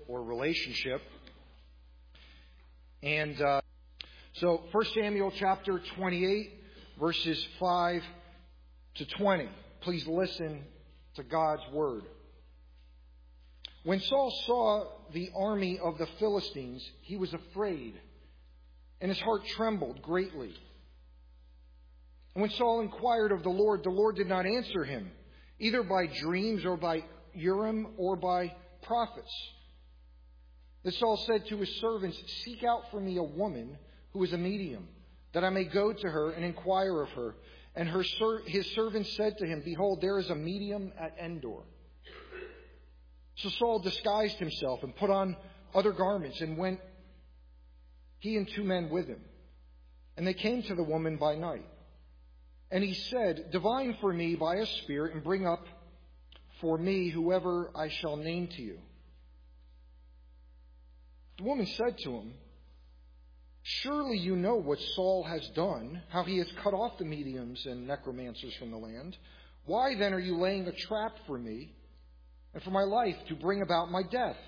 or relationship. And so 1 Samuel chapter 28, verses 5 to 20. Please listen to God's word. When Saul saw the army of the Philistines, he was afraid, and his heart trembled greatly. And when Saul inquired of the Lord did not answer him, either by dreams or by Urim or by prophets. Then Saul said to his servants, "Seek out for me a woman who is a medium, that I may go to her and inquire of her." And his servants said to him, "Behold, there is a medium at Endor." So Saul disguised himself and put on other garments and went, he and 2 men with him. And they came to the woman by night. And he said, "Divine for me by a spirit, and bring up for me whoever I shall name to you." The woman said to him, "Surely you know what Saul has done, how he has cut off the mediums and necromancers from the land. Why then are you laying a trap for me and for my life to bring about my death?"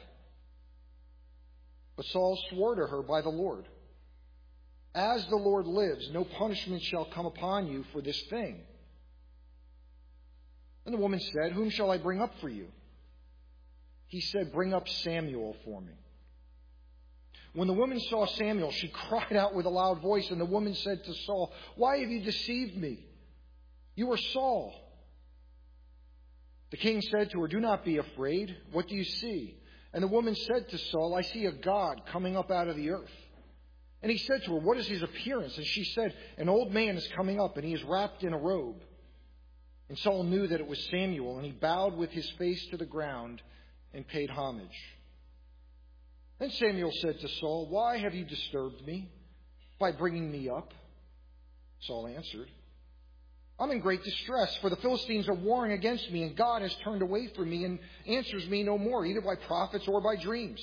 But Saul swore to her by the Lord, "As the Lord lives, no punishment shall come upon you for this thing." And the woman said, "Whom shall I bring up for you?" He said, "Bring up Samuel for me." When the woman saw Samuel, she cried out with a loud voice, and the woman said to Saul, "Why have you deceived me? You are Saul." The king said to her, "Do not be afraid. What do you see?" And the woman said to Saul, "I see a god coming up out of the earth." And he said to her, "What is his appearance?" And she said, "An old man is coming up, and he is wrapped in a robe." And Saul knew that it was Samuel, and he bowed with his face to the ground and paid homage. Then Samuel said to Saul, "Why have you disturbed me by bringing me up?" Saul answered, "I'm in great distress, for the Philistines are warring against me, and God has turned away from me and answers me no more, either by prophets or by dreams.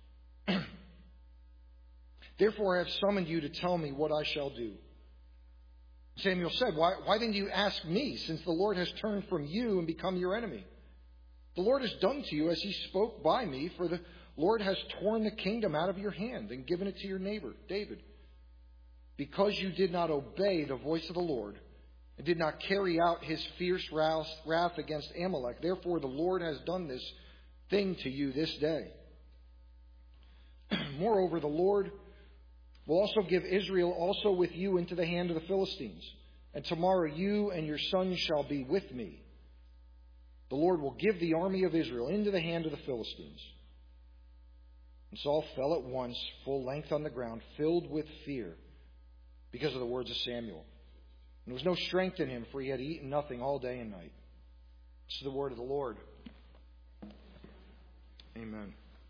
Therefore I have summoned you to tell me what I shall do." Samuel said, Why then do you ask me, since the Lord has turned from you and become your enemy? The Lord has done to you as he spoke by me, for the Lord has torn the kingdom out of your hand and given it to your neighbor, David. Because you did not obey the voice of the Lord and did not carry out his fierce wrath against Amalek, therefore the Lord has done this thing to you this day. Moreover, the Lord will also give Israel also with you into the hand of the Philistines. And tomorrow you and your sons shall be with me. The Lord will give the army of Israel into the hand of the Philistines. And Saul fell at once, full length on the ground, filled with fear, because of the words of Samuel. And there was no strength in him, for he had eaten nothing all day and night. This is the word of the Lord. Amen.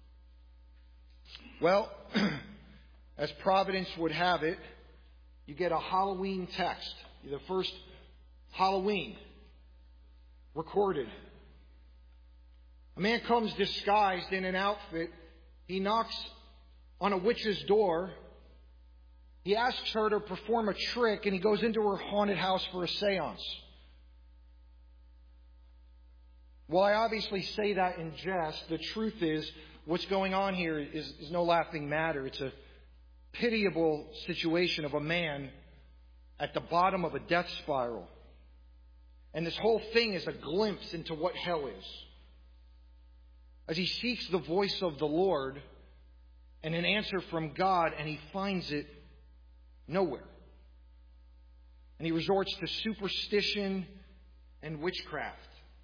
Well, as Providence would have it, you get a Halloween text. The first Halloween recorded. A man comes disguised in an outfit. He knocks on a witch's door. He asks her to perform a trick, and he goes into her haunted house for a seance. Well, I obviously say that in jest. The truth is, what's going on here is no laughing matter. It's a pitiable situation of a man at the bottom of a death spiral. And this whole thing is a glimpse into what hell is. As he seeks the voice of the Lord and an answer from God, and he finds it nowhere. And he resorts to superstition and witchcraft.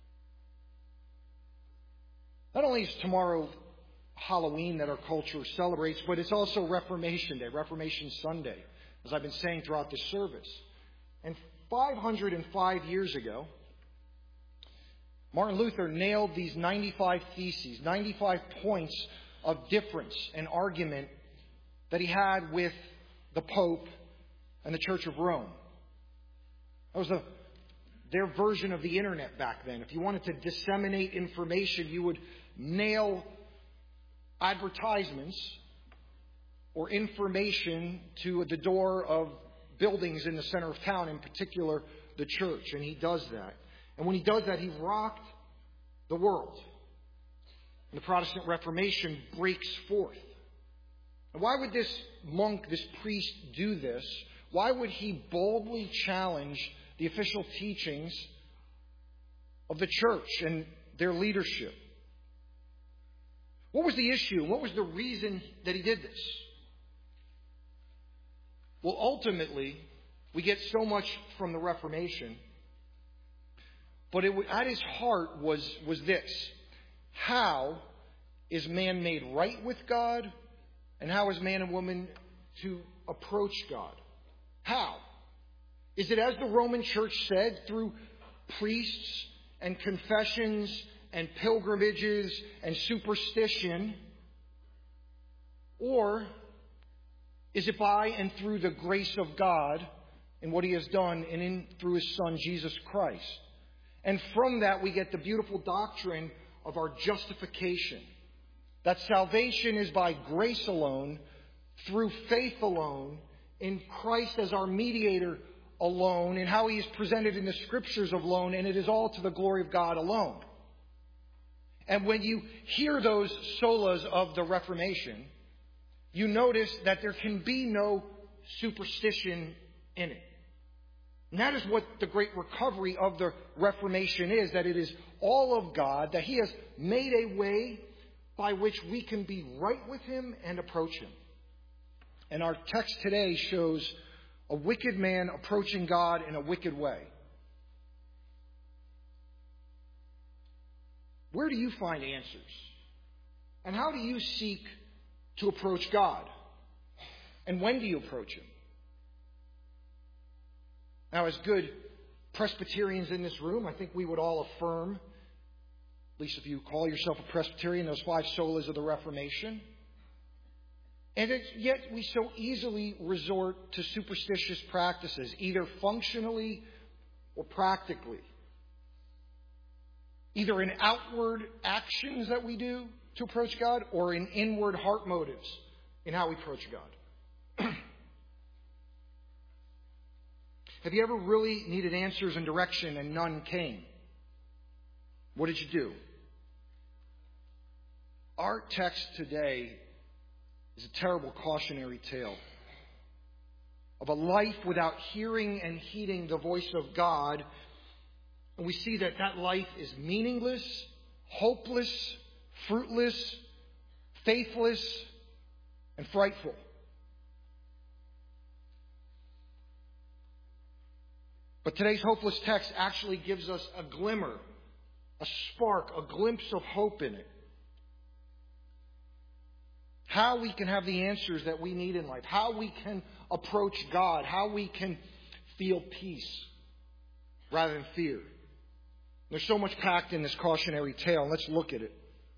Not only is tomorrow Halloween that our culture celebrates, but it's also Reformation Day, Reformation Sunday, as I've been saying throughout the service. And 505 years ago, Martin Luther nailed these 95 theses, 95 points of difference and argument that he had with the Pope and the Church of Rome. That was their version of the internet back then. If you wanted to disseminate information, you would nail advertisements or information to the door of buildings in the center of town, in particular the church. And he does that. And when he does that, he rocked the world. And the Protestant Reformation breaks forth. And why would this monk, this priest, do this? Why would he boldly challenge the official teachings of the church and their leadership? What was the issue? What was the reason that he did this? Well, ultimately, we get so much from the Reformation, but at his heart was this: how is man made right with God, and how is man and woman to approach God? How? Is it as the Roman Church said, through priests and confessions and pilgrimages and superstition? Or is it by and through the grace of God and what He has done through His Son, Jesus Christ? And from that we get the beautiful doctrine of our justification. That salvation is by grace alone, through faith alone, in Christ as our mediator alone, and how He is presented in the Scriptures alone, and it is all to the glory of God alone. And when you hear those solas of the Reformation, you notice that there can be no superstition in it. And that is what the great recovery of the Reformation is, that it is all of God, that He has made a way by which we can be right with Him and approach Him. And our text today shows a wicked man approaching God in a wicked way. Where do you find answers? And how do you seek to approach God? And when do you approach Him? Now, as good Presbyterians in this room, I think we would all affirm, at least if you call yourself a Presbyterian, those 5 solas of the Reformation. And yet we so easily resort to superstitious practices, either functionally or practically. Either in outward actions that we do to approach God, or in inward heart motives in how we approach God. Have you ever really needed answers and direction and none came? What did you do? Our text today is a terrible cautionary tale of a life without hearing and heeding the voice of God. And we see that that life is meaningless, hopeless, fruitless, faithless, and frightful. But today's hopeless text actually gives us a glimmer, a spark, a glimpse of hope in it. How we can have the answers that we need in life. How we can approach God. How we can feel peace rather than fear. There's so much packed in this cautionary tale. Let's look at it.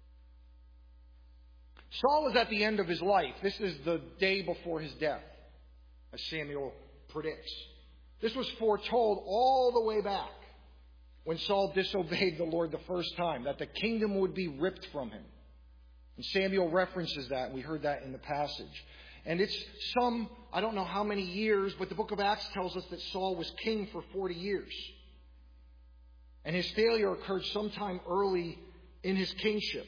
Saul is at the end of his life. This is the day before his death, as Samuel predicts. This was foretold all the way back when Saul disobeyed the Lord the first time, that the kingdom would be ripped from him. And Samuel references that, and we heard that in the passage. And it's I don't know how many years, but the book of Acts tells us that Saul was king for 40 years. And his failure occurred sometime early in his kingship.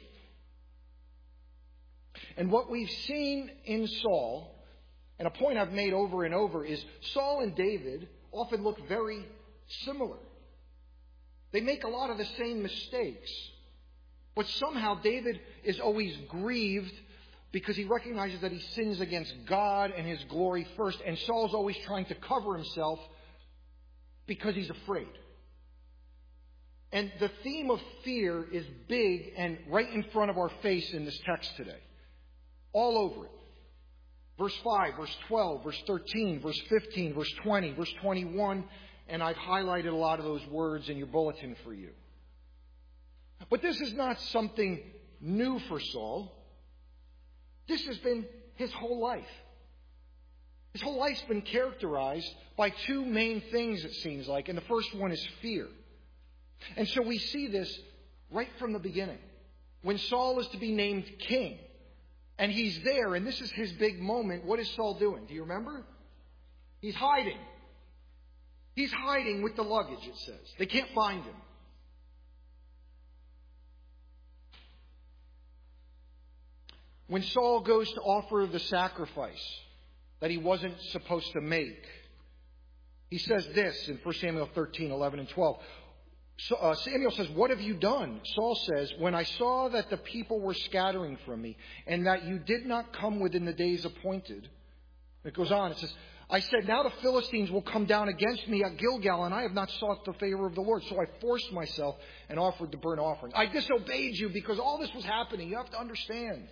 And what we've seen in Saul, and a point I've made over and over, is Saul and David often look very similar. They make a lot of the same mistakes. But somehow David is always grieved because he recognizes that he sins against God and His glory first. And Saul's always trying to cover himself because he's afraid. And the theme of fear is big and right in front of our face in this text today. All over it. Verse 5, verse 12, verse 13, verse 15, verse 20, verse 21. And I've highlighted a lot of those words in your bulletin for you. But this is not something new for Saul. This has been his whole life. His whole life's been characterized by 2 main things, it seems like. And the first one is fear. And so we see this right from the beginning. When Saul is to be named king, and he's there, and this is his big moment, what is Saul doing? Do you remember? He's hiding. He's hiding with the luggage, it says. They can't find him. When Saul goes to offer the sacrifice that he wasn't supposed to make, he says this in 1 Samuel 13, 11 and 12. Samuel says, "What have you done?" Saul says, "When I saw that the people were scattering from me, and that you did not come within the days appointed." It goes on, it says, "I said, now the Philistines will come down against me at Gilgal, and I have not sought the favor of the Lord. So I forced myself and offered the burnt offering." I disobeyed you because all this was happening. You have to understand.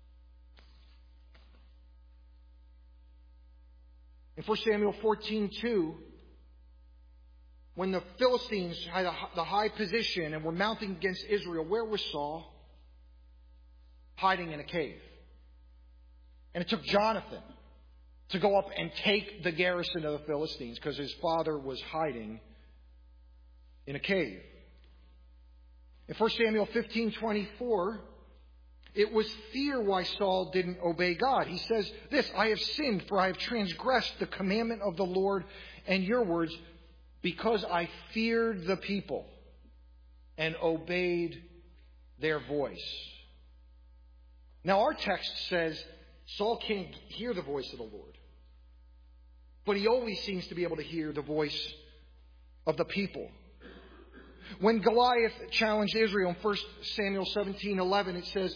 In 1 Samuel 14:2, when the Philistines had the high position and were mounting against Israel, where was Saul? Hiding in a cave. And it took Jonathan to go up and take the garrison of the Philistines because his father was hiding in a cave. In 1 Samuel 15:24, it was fear why Saul didn't obey God. He says this, "I have sinned, for I have transgressed the commandment of the Lord and your words, because I feared the people and obeyed their voice." Now our text says Saul can't hear the voice of the Lord, but he always seems to be able to hear the voice of the people. When Goliath challenged Israel in 1 Samuel 17:11, it says,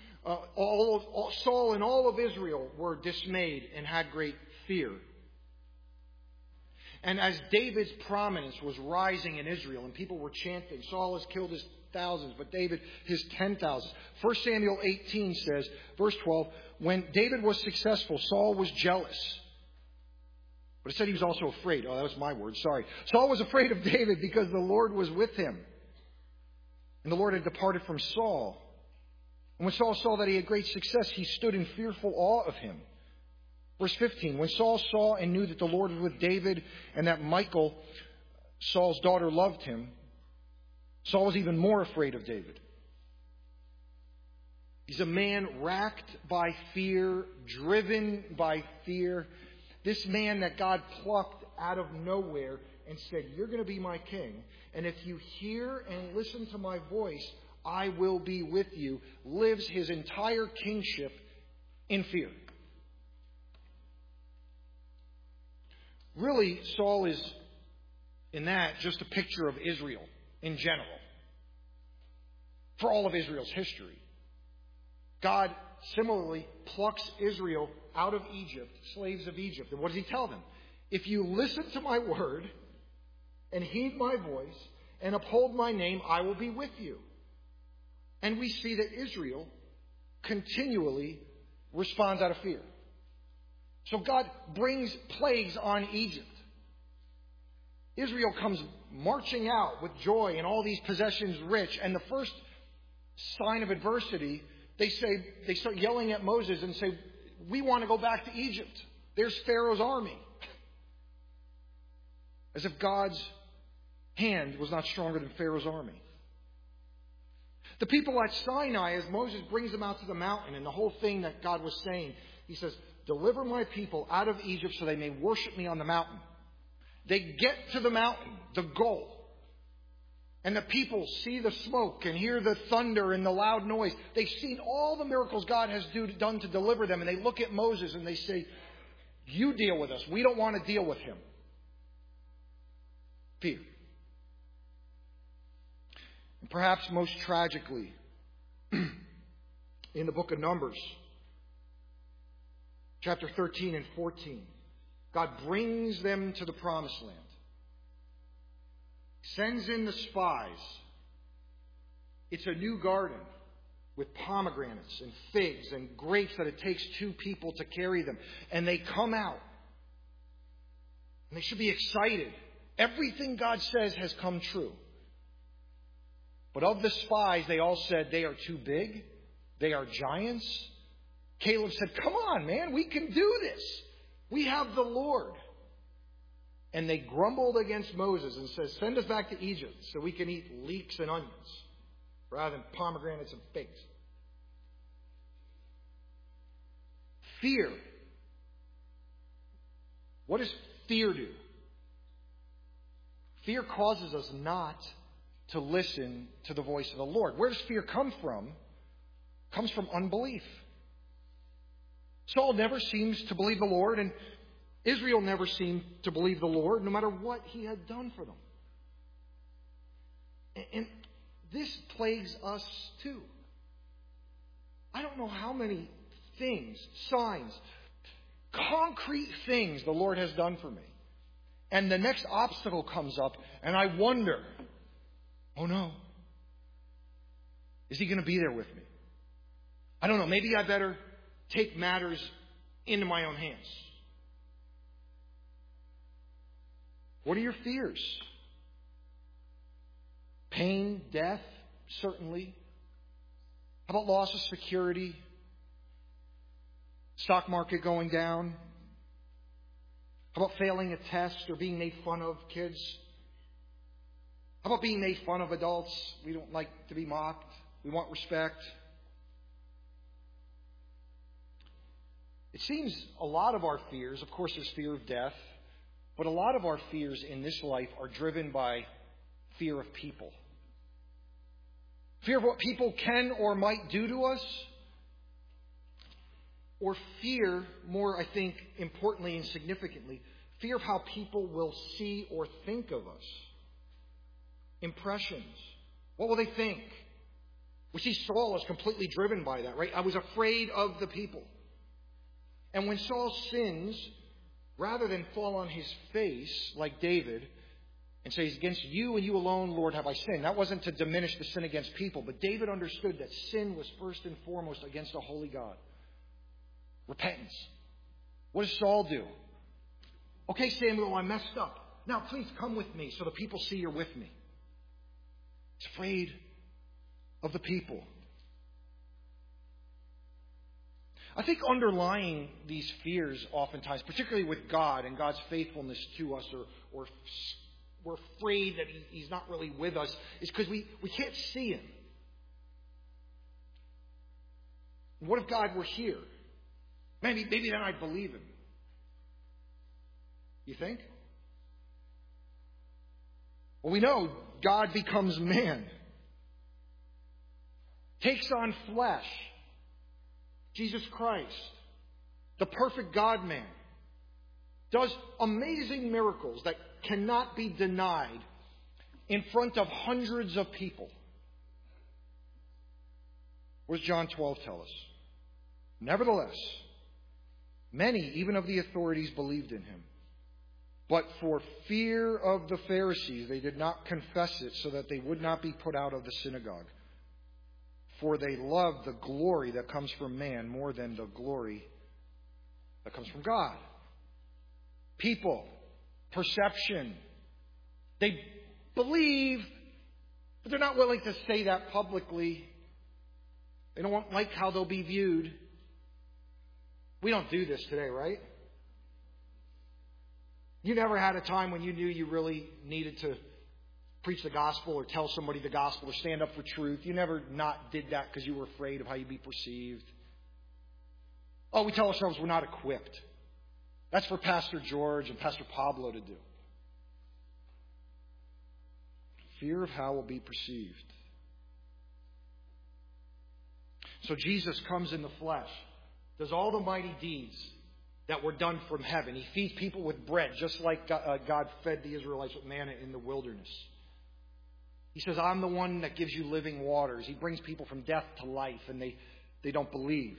Saul and all of Israel were dismayed and had great fear. And as David's prominence was rising in Israel and people were chanting, Saul has killed his thousands, but David his 10,000s. 1 Samuel 18 says, verse 12, when David was successful, Saul was jealous. But it said he was also afraid. Oh, that was my word. Sorry. Saul was afraid of David because the Lord was with him. And the Lord had departed from Saul. And when Saul saw that he had great success, he stood in fearful awe of him. Verse 15, when Saul saw and knew that the Lord was with David and that Michal, Saul's daughter, loved him, Saul was even more afraid of David. He's a man racked by fear, driven by fear. This man that God plucked out of nowhere and said, "You're going to be my king. And if you hear and listen to my voice, I will be with you," lives his entire kingship in fear. Really, Saul is, in that, just a picture of Israel in general. For all of Israel's history. God similarly plucks Israel out of Egypt, slaves of Egypt. And what does he tell them? If you listen to my word and heed my voice and uphold my name, I will be with you. And we see that Israel continually responds out of fear. So God brings plagues on Egypt. Israel comes marching out with joy and all these possessions rich. And the first sign of adversity, they start yelling at Moses and say, "We want to go back to Egypt. There's Pharaoh's army." As if God's hand was not stronger than Pharaoh's army. The people at Sinai, as Moses brings them out to the mountain, and the whole thing that God was saying, he says, "Deliver my people out of Egypt so they may worship me on the mountain." They get to the mountain, the goal. And the people see the smoke and hear the thunder and the loud noise. They've seen all the miracles God has done to deliver them. And they look at Moses and they say, "You deal with us. We don't want to deal with him." Fear. And perhaps most tragically, in the book of Numbers, chapter 13 and 14, God brings them to the promised land. Sends in the spies. It's a new garden with pomegranates and figs and grapes that it takes 2 people to carry them. And they come out. And they should be excited. Everything God says has come true. But of the spies, they all said they are too big. They are giants. Caleb said, "Come on, man, we can do this. We have the Lord." And they grumbled against Moses and said, "Send us back to Egypt so we can eat leeks and onions rather than pomegranates and figs." Fear. What does fear do? Fear causes us not to listen to the voice of the Lord. Where does fear come from? It comes from unbelief. Saul never seems to believe the Lord, and Israel never seemed to believe the Lord, no matter what he had done for them. And this plagues us too. I don't know how many things, signs, concrete things the Lord has done for me. And the next obstacle comes up, and I wonder, oh no, is he going to be there with me? I don't know, maybe I better take matters into my own hands. What are your fears? Pain, death, certainly. How about loss of security? Stock market going down? How about failing a test or being made fun of, kids? How about being made fun of, adults? We don't like to be mocked. We want respect. It seems a lot of our fears, of course there's fear of death, but a lot of our fears in this life are driven by fear of people. Fear of what people can or might do to us. Or fear, more I think importantly and significantly, fear of how people will see or think of us. Impressions. What will they think? We see Saul is completely driven by that, right? I was afraid of the people. And when Saul sins, rather than fall on his face like David and say, against you and you alone, Lord, have I sinned. That wasn't to diminish the sin against people. But David understood that sin was first and foremost against a holy God. Repentance. What does Saul do? Okay, Samuel, I messed up. Now please come with me so the people see you're with me. He's afraid of the people. I think underlying these fears oftentimes, particularly with God and God's faithfulness to us, or we're afraid that He's not really with us, is because we can't see Him. What if God were here? Maybe then I'd believe Him. You think? Well, we know God becomes man. Takes on flesh. Jesus Christ, the perfect God-man, does amazing miracles that cannot be denied in front of hundreds of people. What does John 12 tell us? Nevertheless, many, even of the authorities, believed in Him. But for fear of the Pharisees, they did not confess it so that they would not be put out of the synagogue. For they love the glory that comes from man more than the glory that comes from God. People, perception. They believe, but they're not willing to say that publicly. They don't like how they'll be viewed. We don't do this today, right? You never had a time when you knew you really needed to preach the gospel or tell somebody the gospel or stand up for truth. You never not did that because you were afraid of how you'd be perceived. Oh, we tell ourselves we're not equipped. That's for Pastor George and Pastor Pablo to do. Fear of how we'll be perceived. So Jesus comes in the flesh, does all the mighty deeds that were done from heaven. He feeds people with bread, just like God fed the Israelites with manna in the wilderness. He says, I'm the one that gives you living waters. He brings people from death to life, and they don't believe.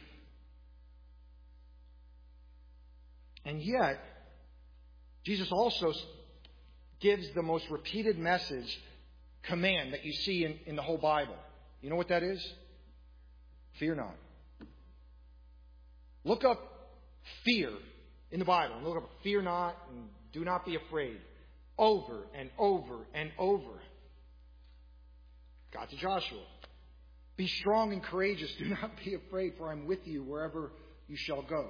And yet, Jesus also gives the most repeated command that you see in the whole Bible. You know what that is? Fear not. Look up fear in the Bible. And look up fear not and do not be afraid. Over and over and over. God to Joshua, be strong and courageous. Do not be afraid, for I'm with you wherever you shall go.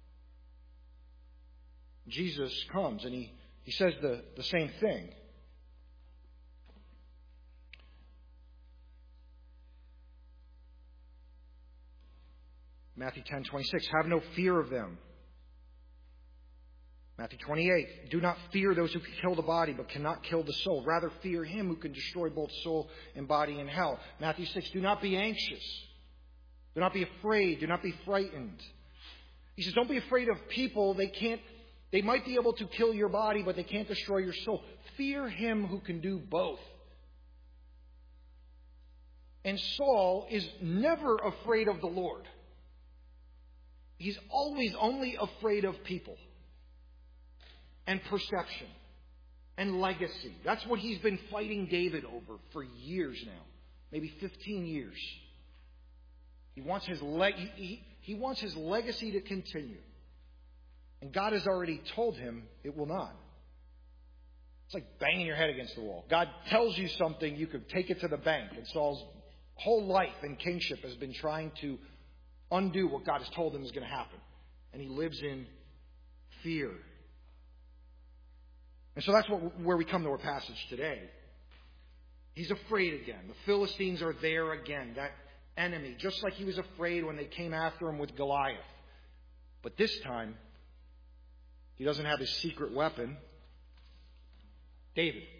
Jesus comes and he says the same thing. Matthew 10:26, have no fear of them. Matthew 28, do not fear those who can kill the body but cannot kill the soul. Rather fear Him who can destroy both soul and body in hell. Matthew 6, do not be anxious. Do not be afraid. Do not be frightened. He says, don't be afraid of people. They might be able to kill your body, but they can't destroy your soul. Fear him who can do both. And Saul is never afraid of the Lord. He's always only afraid of people and perception and legacy. That's what he's been fighting David over for years now, maybe 15 years. He wants his legacy to continue. And God has already told him it will not. It's like banging your head against the wall. God tells you something, you could take it to the bank. And Saul's whole life in kingship has been trying to undo what God has told him is going to happen. And he lives in fear. And so that's where we come to our passage today. He's afraid again. The Philistines are there again, that enemy, just like he was afraid when they came after him with Goliath. But this time, he doesn't have his secret weapon, David.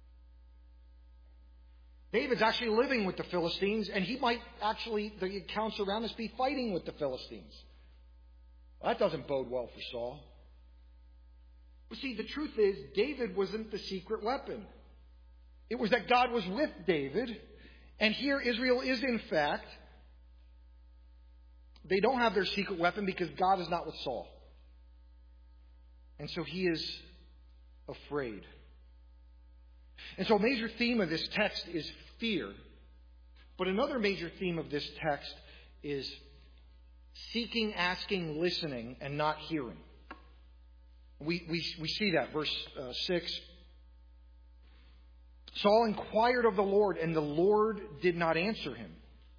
David's actually living with the Philistines, and he might actually, the accounts around us, be fighting with the Philistines. Well, that doesn't bode well for Saul. But see, the truth is, David wasn't the secret weapon. It was that God was with David, and here Israel is in fact, they don't have their secret weapon because God is not with Saul. And so he is afraid. And so a major theme of this text is fear. But another major theme of this text is seeking, asking, listening, and not hearing. We see that, verse 6. Saul inquired of the Lord, and the Lord did not answer him.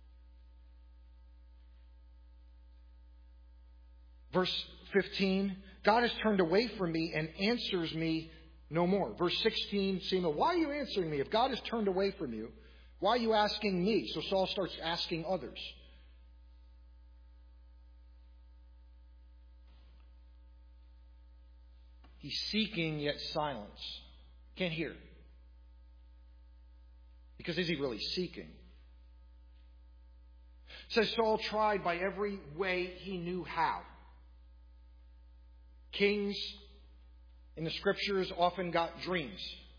Verse 15, God has turned away from me and answers me no more. Verse 16, Samuel, why are you answering me? If God has turned away from you, why are you asking me? So Saul starts asking others. He's seeking, yet silence. Can't hear. Because is he really seeking? It says Saul tried by every way he knew how. Kings in the Scriptures often got dreams.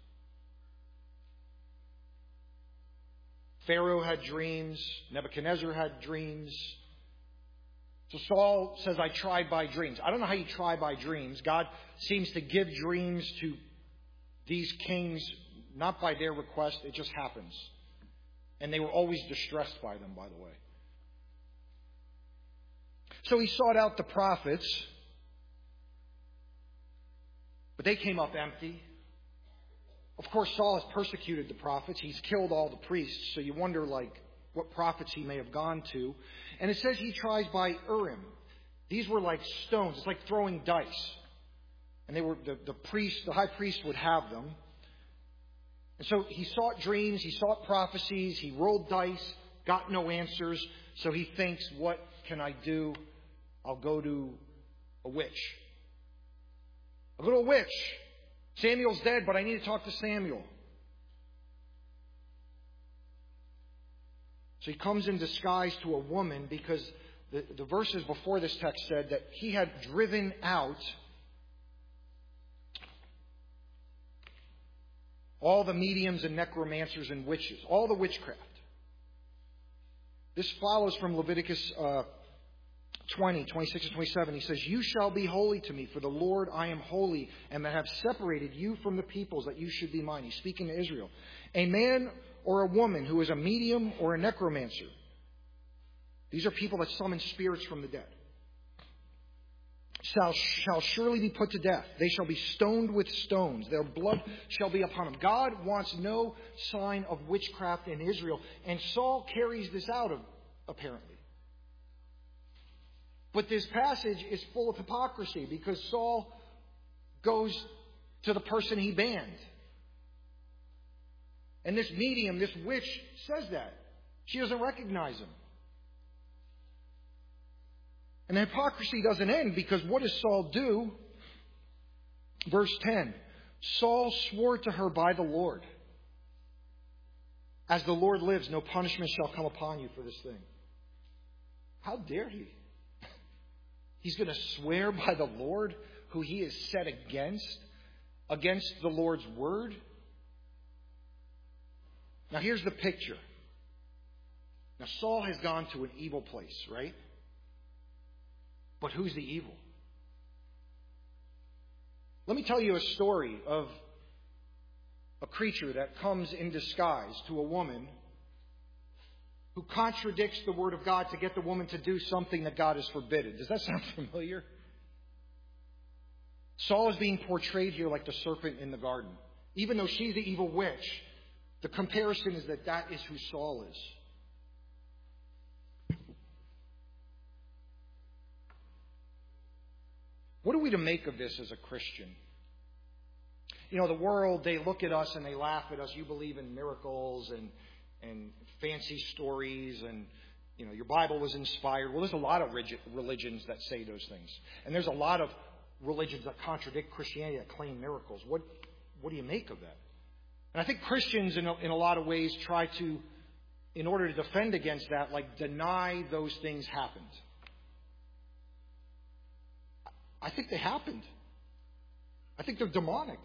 Pharaoh had dreams. Nebuchadnezzar had dreams. So Saul says, I tried by dreams. I don't know how you try by dreams. God seems to give dreams to these kings, not by their request. It just happens. And they were always distressed by them, by the way. So he sought out the prophets. But they came up empty. Of course, Saul has persecuted the prophets. He's killed all the priests. So you wonder, what prophets he may have gone to. And it says he tries by Urim. These were like stones. It's like throwing dice. And they were the high priest would have them. And so he sought dreams. He sought prophecies. He rolled dice. Got no answers. So he thinks, what can I do? I'll go to a witch. A little witch. Samuel's dead, but I need to talk to Samuel. So he comes in disguise to a woman because the verses before this text said that he had driven out all the mediums and necromancers and witches, all the witchcraft. This follows from Leviticus 20, 26 and 27, he says, you shall be holy to me, for the Lord I am holy, and I have separated you from the peoples, that you should be mine. He's speaking to Israel. A man or a woman who is a medium or a necromancer. These are people that summon spirits from the dead. Shall surely be put to death. They shall be stoned with stones. Their blood shall be upon them. God wants no sign of witchcraft in Israel. And Saul carries this out, apparently. But this passage is full of hypocrisy because Saul goes to the person he banned. And this medium, this witch, says that. She doesn't recognize him. And the hypocrisy doesn't end because what does Saul do? Verse 10. Saul swore to her by the Lord, as the Lord lives, no punishment shall come upon you for this thing. How dare he? He's going to swear by the Lord who he is set against the Lord's word. Now here's the picture. Now Saul has gone to an evil place, right? But who's the evil? Let me tell you a story of a creature that comes in disguise to a woman who contradicts the Word of God to get the woman to do something that God has forbidden. Does that sound familiar? Saul is being portrayed here like the serpent in the garden. Even though she's the evil witch, the comparison is that is who Saul is. What are we to make of this as a Christian? You know, the world, they look at us and they laugh at us. You believe in miracles and fancy stories and, you know, your Bible was inspired. Well, there's a lot of religions that say those things. And there's a lot of religions that contradict Christianity that claim miracles. What do you make of that? And I think Christians in a lot of ways try to, in order to defend against that, like deny those things happened. I think they happened. I think they're demonic.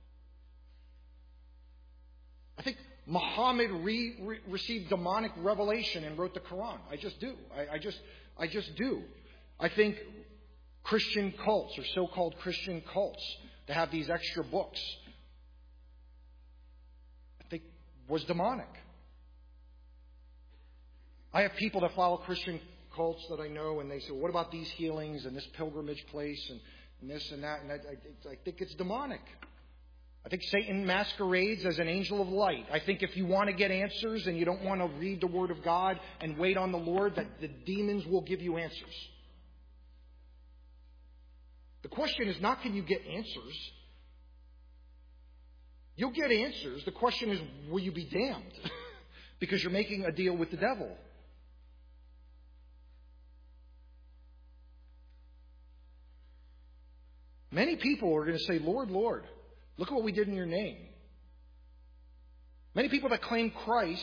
I think Muhammad received demonic revelation and wrote the Quran. I just do. I just do. I think Christian cults or so-called Christian cults that have these extra books, I think was demonic. I have people that follow Christian cults that I know, and they say, well, what about these healings and this pilgrimage place and this and that? And I think it's demonic. I think Satan masquerades as an angel of light. I think if you want to get answers and you don't want to read the Word of God and wait on the Lord, that the demons will give you answers. The question is not, can you get answers? You'll get answers. The question is, will you be damned? Because you're making a deal with the devil. Many people are going to say, Lord, Lord, look at what we did in your name. Many people that claim Christ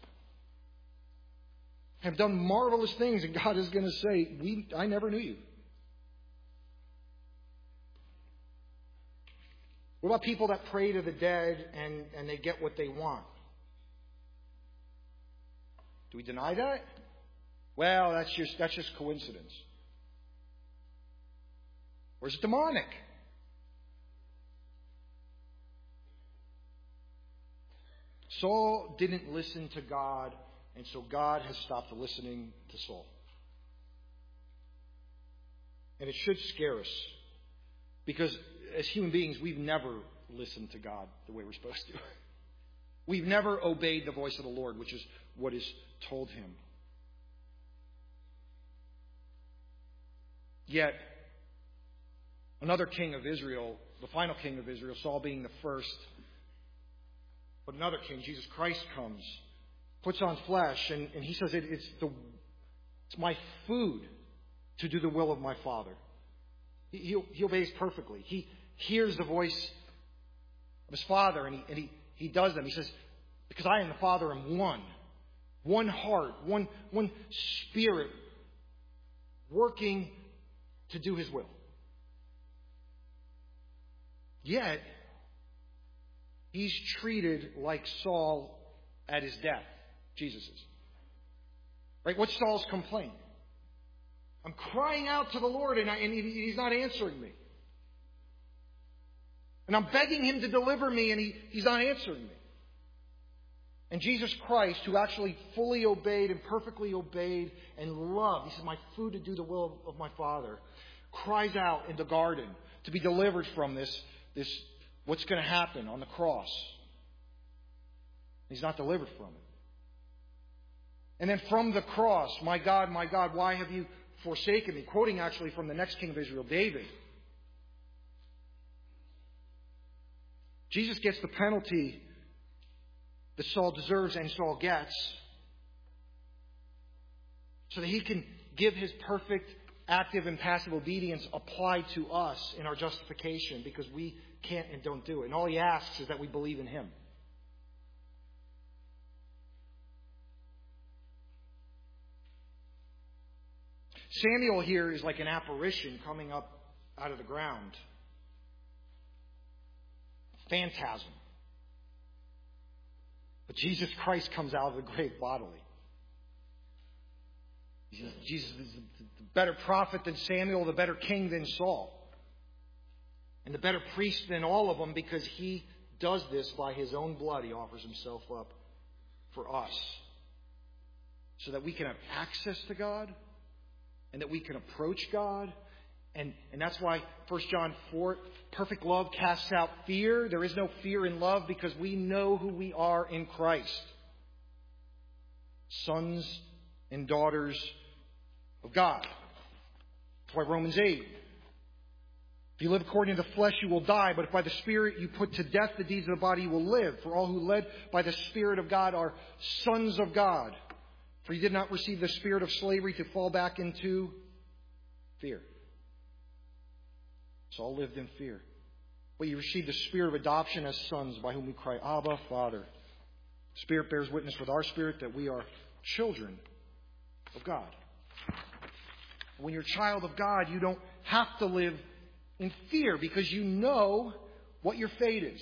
have done marvelous things, and God is going to say, I never knew you. What about people that pray to the dead and they get what they want? Do we deny that? Well, that's just coincidence. Or is it demonic? Saul didn't listen to God, and so God has stopped listening to Saul. And it should scare us, because as human beings, we've never listened to God the way we're supposed to. We've never obeyed the voice of the Lord, which is what is told him. Yet, another king of Israel, the final king of Israel, Saul being the first, but another king, Jesus Christ, comes, puts on flesh, and he says, it's my food to do the will of my Father. He obeys perfectly. He hears the voice of his Father, and he does them. He says, because I and the Father am one heart, one spirit, working to do his will. Yet, he's treated like Saul at his death. Jesus is. Right? What's Saul's complaint? I'm crying out to the Lord and he's not answering me. And I'm begging him to deliver me and he's not answering me. And Jesus Christ, who actually fully obeyed and perfectly obeyed and loved, he said, my food to do the will of my Father, cries out in the garden to be delivered from this what's going to happen on the cross. He's not delivered from it. And then from the cross, my God, why have you forsaken me? Quoting actually from the next king of Israel, David. Jesus gets the penalty that Saul deserves and Saul gets, so that he can give his perfect, active, and passive obedience applied to us in our justification, because we can't and don't do it. And all he asks is that we believe in him. Samuel here is like an apparition coming up out of the ground. Phantasm. But Jesus Christ comes out of the grave bodily. Jesus is the better prophet than Samuel, the better king than Saul. And the better priest than all of them, because he does this by his own blood. He offers himself up for us. So that we can have access to God. And that we can approach God. And that's why 1 John 4, perfect love casts out fear. There is no fear in love because we know who we are in Christ. Sons and daughters of God. That's why Romans 8. If you live according to the flesh, you will die. But if by the Spirit you put to death the deeds of the body, you will live. For all who led by the Spirit of God are sons of God. For you did not receive the spirit of slavery to fall back into fear. Saul lived in fear. But you received the spirit of adoption as sons, by whom we cry, Abba, Father. The Spirit bears witness with our spirit that we are children of God. When you're a child of God, you don't have to live in fear because you know what your fate is.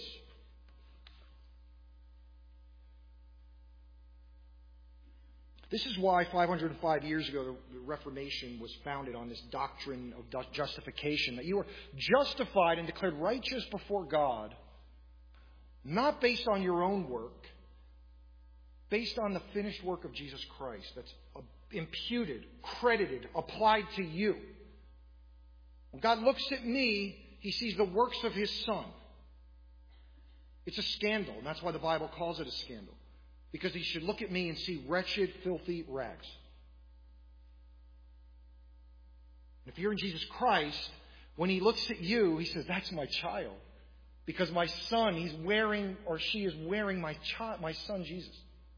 This is why 505 years ago the Reformation was founded on this doctrine of justification, that you are justified and declared righteous before God, not based on your own work, based on the finished work of Jesus Christ that's imputed, credited, applied to you. When God looks at me, He sees the works of His Son. It's a scandal, and that's why the Bible calls it a scandal. Because He should look at me and see wretched, filthy rags. And if you're in Jesus Christ, when He looks at you, He says, that's my child. Because my son, he's wearing, or she is wearing my son Jesus.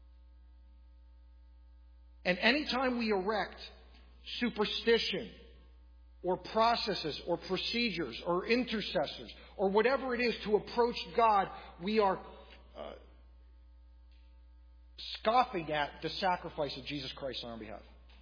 And anytime we erect superstition, or processes, or procedures, or intercessors, or whatever it is to approach God, we are scoffing at the sacrifice of Jesus Christ on our behalf.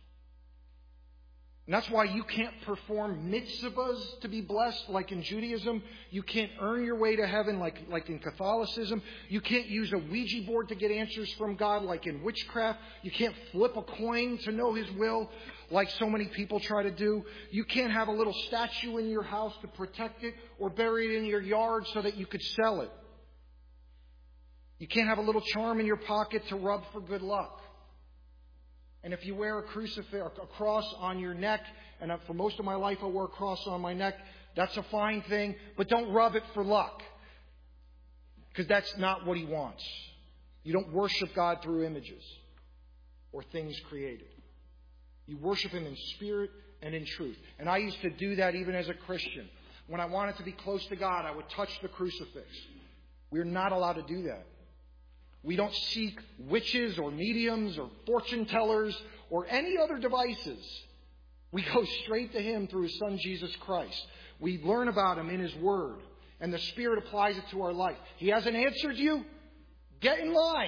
And that's why you can't perform mitzvahs to be blessed like in Judaism. You can't earn your way to heaven like in Catholicism. You can't use a Ouija board to get answers from God like in witchcraft. You can't flip a coin to know His will like so many people try to do. You can't have a little statue in your house to protect it or bury it in your yard so that you could sell it. You can't have a little charm in your pocket to rub for good luck. And if you wear a cross on your neck, and for most of my life I wore a cross on my neck, that's a fine thing, but don't rub it for luck. Because that's not what He wants. You don't worship God through images or things created. You worship Him in spirit and in truth. And I used to do that even as a Christian. When I wanted to be close to God, I would touch the crucifix. We're not allowed to do that. We don't seek witches or mediums or fortune tellers or any other devices. We go straight to Him through His Son, Jesus Christ. We learn about Him in His Word, and the Spirit applies it to our life. He hasn't answered you? Get in line.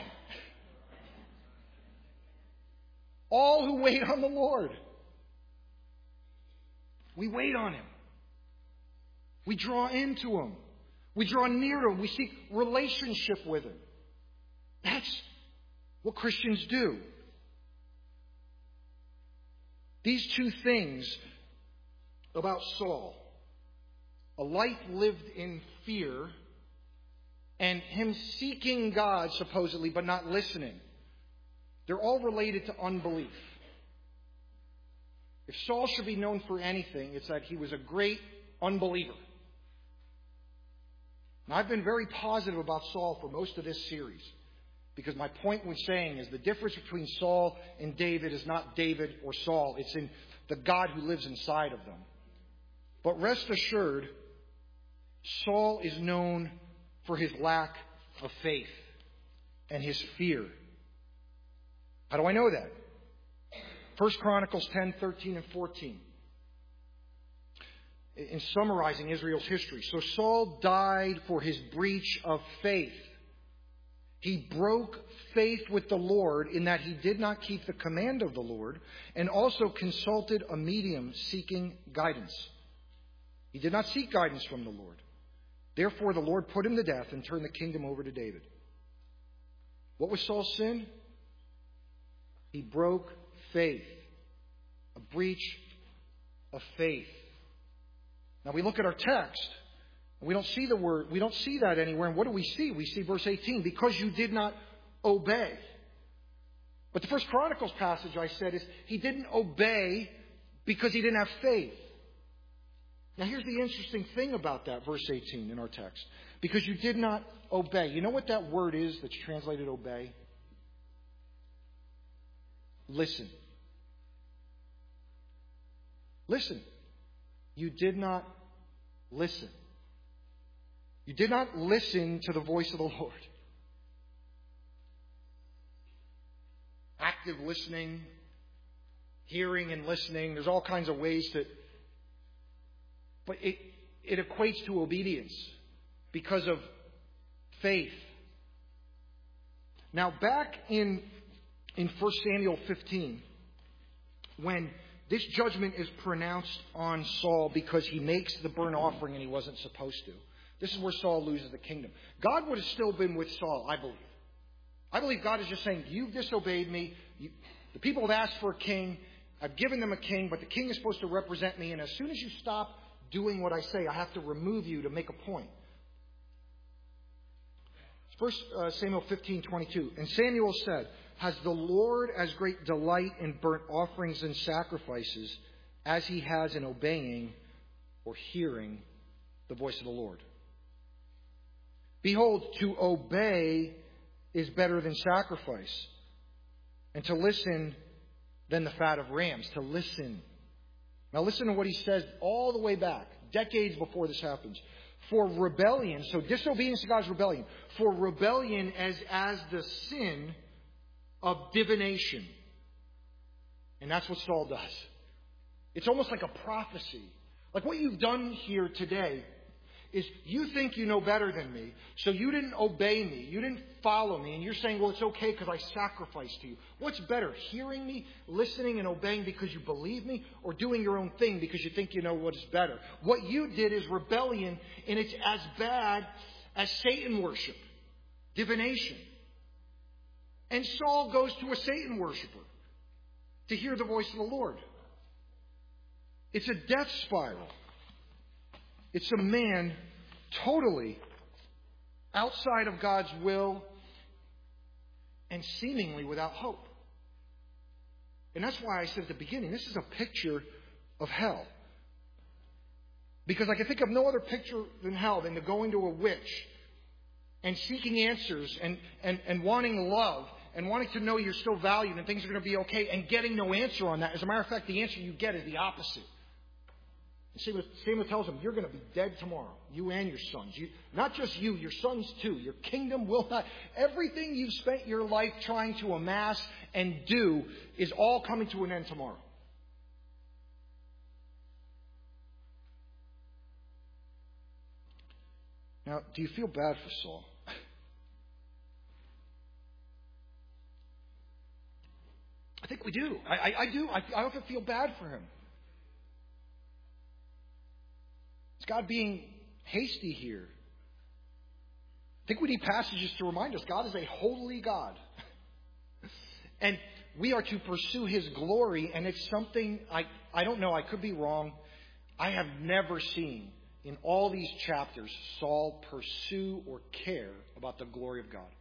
All who wait on the Lord. We wait on Him. We draw into Him. We draw near to Him. We seek relationship with Him. That's what Christians do. These two things about Saul, a life lived in fear and him seeking God supposedly but not listening, they're all related to unbelief. If Saul should be known for anything, it's that he was a great unbeliever. Now, I've been very positive about Saul for most of this series. Because my point when saying is the difference between Saul and David is not David or Saul. It's in the God who lives inside of them. But rest assured, Saul is known for his lack of faith and his fear. How do I know that? 1 Chronicles 10, 13, and 14. In summarizing Israel's history. So Saul died for his breach of faith. He broke faith with the Lord in that he did not keep the command of the Lord, and also consulted a medium seeking guidance. He did not seek guidance from the Lord. Therefore, the Lord put him to death and turned the kingdom over to David. What was Saul's sin? He broke faith. A breach of faith. Now we look at our text, and we don't see the word, we don't see that anywhere. And what do we see? We see verse 18, because you did not obey. But the First Chronicles passage I said is he didn't obey because he didn't have faith. Now here's the interesting thing about that, verse 18 in our text. Because you did not obey. You know what that word is that's translated obey? Listen. Listen. You did not listen. You did not listen to the voice of the Lord. Active listening, hearing and listening. There's all kinds of ways that... But it equates to obedience because of faith. Now, back in 1 Samuel 15, when this judgment is pronounced on Saul because he makes the burnt offering and he wasn't supposed to, this is where Saul loses the kingdom. God would have still been with Saul, I believe. I believe God is just saying, you've disobeyed me. The people have asked for a king. I've given them a king, but the king is supposed to represent me. And as soon as you stop doing what I say, I have to remove you to make a point. 1 Samuel 15:22. And Samuel said, has the Lord as great delight in burnt offerings and sacrifices as he has in obeying or hearing the voice of the Lord? Behold, to obey is better than sacrifice, and to listen than the fat of rams. To listen. Now listen to what he says all the way back, decades before this happens. For rebellion, so disobedience to God's rebellion. For rebellion as the sin of divination. And that's what Saul does. It's almost like a prophecy. Like what you've done here today is you think you know better than me, so you didn't obey me, you didn't follow me, and you're saying, well, it's okay because I sacrificed to you. What's better, hearing me, listening and obeying because you believe me, or doing your own thing because you think you know what is better? What you did is rebellion, and it's as bad as Satan worship, divination. And Saul goes to a Satan worshiper to hear the voice of the Lord. It's a death spiral. It's a man totally outside of God's will and seemingly without hope. And that's why I said at the beginning, this is a picture of hell. Because I can think of no other picture than hell than to go into a witch and seeking answers and wanting love and wanting to know you're still valued and things are going to be okay and getting no answer on that. As a matter of fact, the answer you get is the opposite. Samuel tells him, you're going to be dead tomorrow. You and your sons. Not just you, your sons too. Your kingdom will not. Everything you've spent your life trying to amass and do is all coming to an end tomorrow. Now, do you feel bad for Saul? I think we do. I do. I often feel bad for him. Is God being hasty here? I think we need passages to remind us God is a holy God. And we are to pursue His glory. And it's something, I don't know, I could be wrong. I have never seen in all these chapters Saul pursue or care about the glory of God.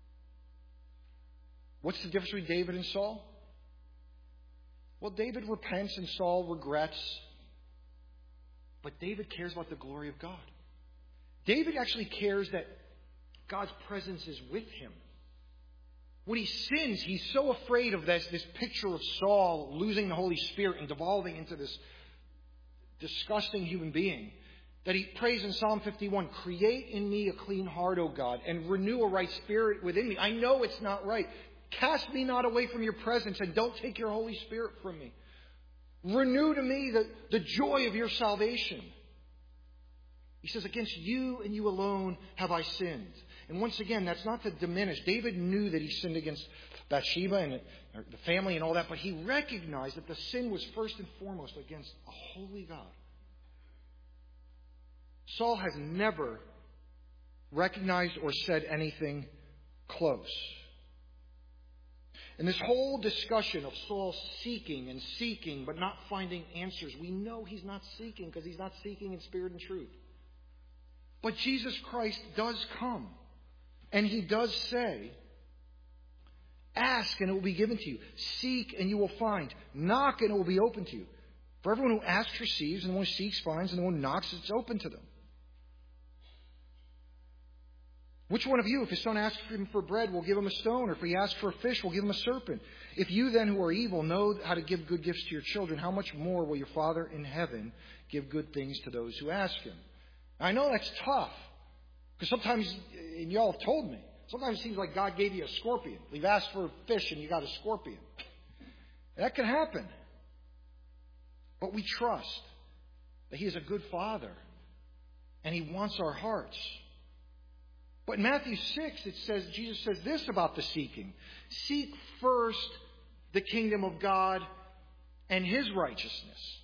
What's the difference between David and Saul? Well, David repents and Saul regrets. But David cares about the glory of God. David actually cares that God's presence is with him. When he sins, he's so afraid of this picture of Saul losing the Holy Spirit and devolving into this disgusting human being that he prays in Psalm 51, create in me a clean heart, O God, and renew a right spirit within me. I know it's not right. Cast me not away from your presence and don't take your Holy Spirit from me. Renew to me the joy of your salvation. He says, against you and you alone have I sinned. And once again, that's not to diminish. David knew that he sinned against Bathsheba and the family and all that, but he recognized that the sin was first and foremost against a holy God. Saul has never recognized or said anything close. And this whole discussion of Saul seeking and seeking but not finding answers, we know he's not seeking because he's not seeking in spirit and truth. But Jesus Christ does come. And he does say, ask and it will be given to you. Seek and you will find. Knock and it will be open to you. For everyone who asks receives, and the one who seeks finds, and the one who knocks, it's open to them. Which one of you, if his son asks him for bread, will give him a stone? Or if he asks for a fish, will give him a serpent? If you then who are evil know how to give good gifts to your children, how much more will your Father in heaven give good things to those who ask him? Now, I know that's tough. Because sometimes, and y'all have told me, sometimes it seems like God gave you a scorpion. You've asked for a fish and you got a scorpion. That can happen. But we trust that he is a good Father. And he wants our hearts. But in Matthew 6, Jesus says this about the seeking. Seek first the kingdom of God and his righteousness.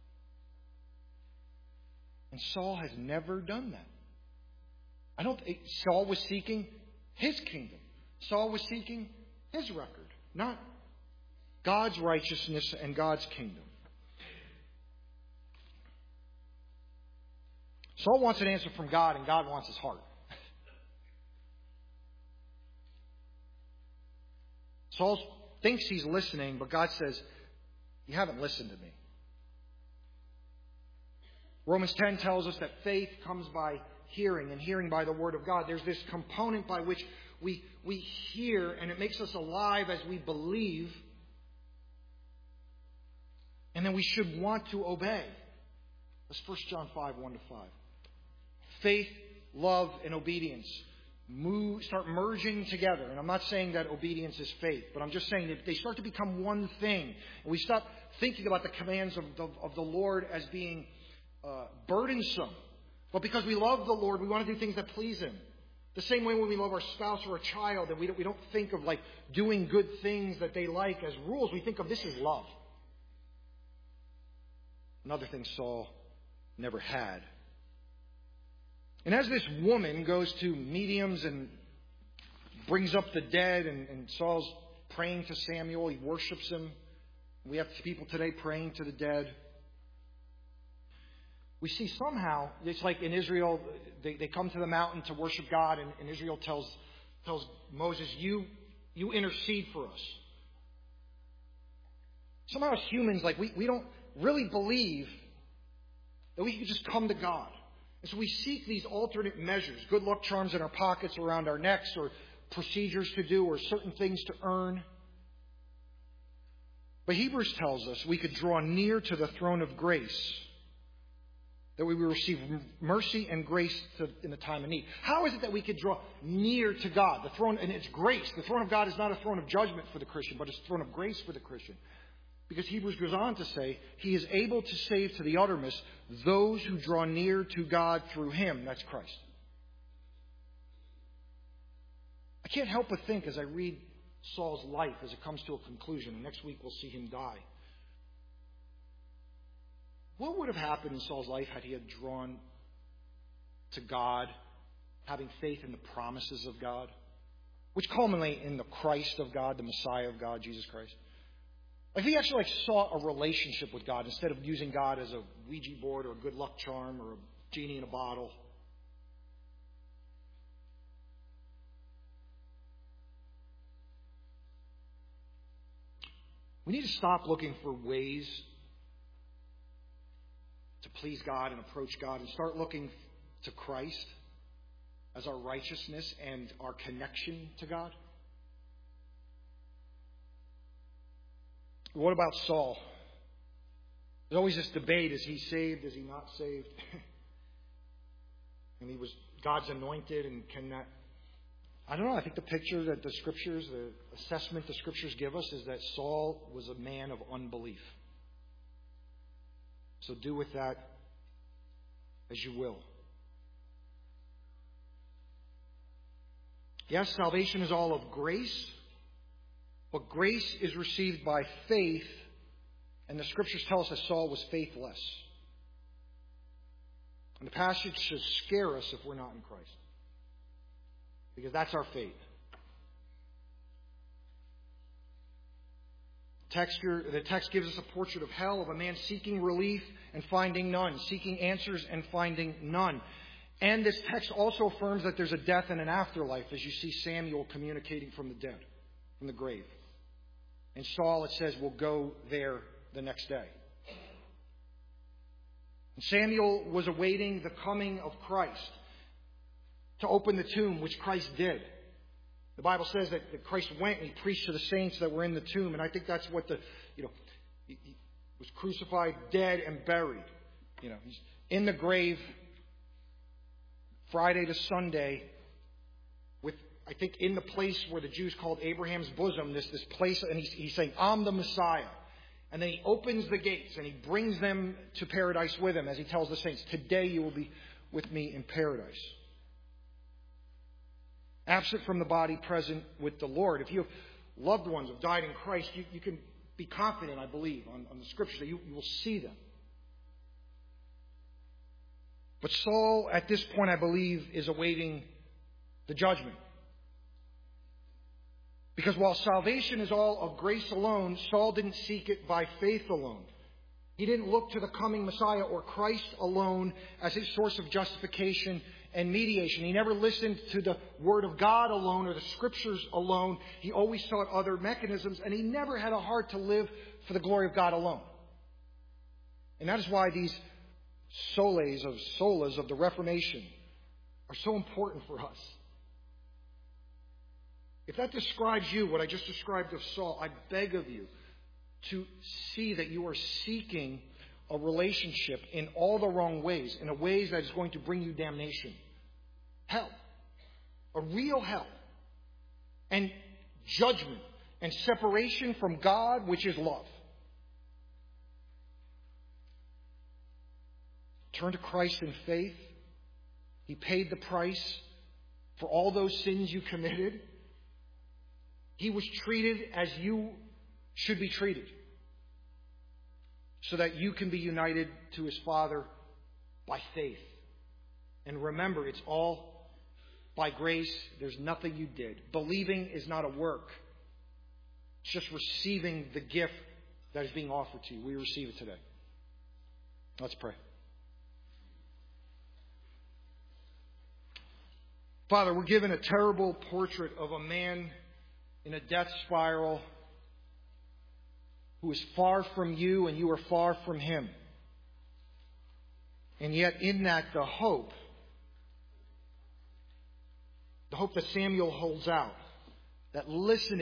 And Saul has never done that. Saul was seeking his kingdom. Saul was seeking his record, not God's righteousness and God's kingdom. Saul wants an answer from God, and God wants his heart. Saul thinks he's listening, but God says, you haven't listened to me. Romans 10 tells us that faith comes by hearing, and hearing by the Word of God. There's this component by which we hear, and it makes us alive as we believe. And then we should want to obey. That's 1 John 5, 1-5. Faith, love, and obedience start merging together. And I'm not saying that obedience is faith, but I'm just saying that they start to become one thing. And we stop thinking about the commands of the Lord as being burdensome. But because we love the Lord, we want to do things that please him. The same way when we love our spouse or a child, that we don't think of like doing good things that they like as rules. We think of this as love. Another thing Saul never had. And as this woman goes to mediums and brings up the dead, and Saul's praying to Samuel, he worships him. We have people today praying to the dead. We see somehow, it's like in Israel, they come to the mountain to worship God, and Israel tells Moses, you intercede for us. Somehow as humans, like we don't really believe that we can just come to God. And so we seek these alternate measures, good luck charms in our pockets, around our necks, or procedures to do, or certain things to earn. But Hebrews tells us we could draw near to the throne of grace, that we will receive mercy and grace in the time of need. How is it that we could draw near to God? The throne, and it's grace. The throne of God is not a throne of judgment for the Christian, but it's a throne of grace for the Christian. Because Hebrews goes on to say, he is able to save to the uttermost those who draw near to God through him. That's Christ. I can't help but think as I read Saul's life as it comes to a conclusion, and next week we'll see him die. What would have happened in Saul's life had he had drawn to God, having faith in the promises of God, which culminate in the Christ of God, the Messiah of God, Jesus Christ? If he actually sought a relationship with God instead of using God as a Ouija board or a good luck charm or a genie in a bottle. We need to stop looking for ways to please God and approach God, and start looking to Christ as our righteousness and our connection to God. What about Saul? There's always this debate, is he saved, is he not saved? And he was God's anointed, and can that... I don't know, I think the picture that the Scriptures, the assessment the Scriptures give us is that Saul was a man of unbelief. So do with that as you will. Yes, salvation is all of grace, but grace is received by faith, and the Scriptures tell us that Saul was faithless. And the passage should scare us if we're not in Christ, because that's our fate. The text gives us a portrait of hell, of a man seeking relief and finding none, seeking answers and finding none. And this text also affirms that there's a death and an afterlife, as you see Samuel communicating from the dead, from the grave. And Saul, it says, will go there the next day. And Samuel was awaiting the coming of Christ to open the tomb, which Christ did. The Bible says that Christ went and He preached to the saints that were in the tomb. And I think that's what he was crucified, dead, and buried. He's in the grave Friday to Sunday with, I think, in the place where the Jews called Abraham's bosom, this place, and he's saying, I'm the Messiah. And then He opens the gates and He brings them to paradise with Him, as He tells the saints, today you will be with me in paradise. Absent from the body, present with the Lord. If you have loved ones who have died in Christ, you can be confident, I believe, on the Scriptures that you will see them. But Saul, at this point, I believe, is awaiting the judgment. Because while salvation is all of grace alone, Saul didn't seek it by faith alone. He didn't look to the coming Messiah or Christ alone as his source of justification and mediation. He never listened to the Word of God alone or the Scriptures alone. He always sought other mechanisms, and he never had a heart to live for the glory of God alone. And that is why these solas of the Reformation are so important for us. If that describes you, what I just described of Saul, I beg of you to see that you are seeking a relationship in all the wrong ways, in a ways that is going to bring you damnation. Hell. A real hell. And judgment. And separation from God, which is love. Turn to Christ in faith. He paid the price for all those sins you committed. He was treated as you should be treated, so that you can be united to His Father by faith. And remember, it's all by grace. There's nothing you did. Believing is not a work. It's just receiving the gift that is being offered to you. We receive it today. Let's pray. Father, we're given a terrible portrait of a man in a death spiral who is far from you and you are far from him. And yet in that, the hope that Samuel holds out, that listening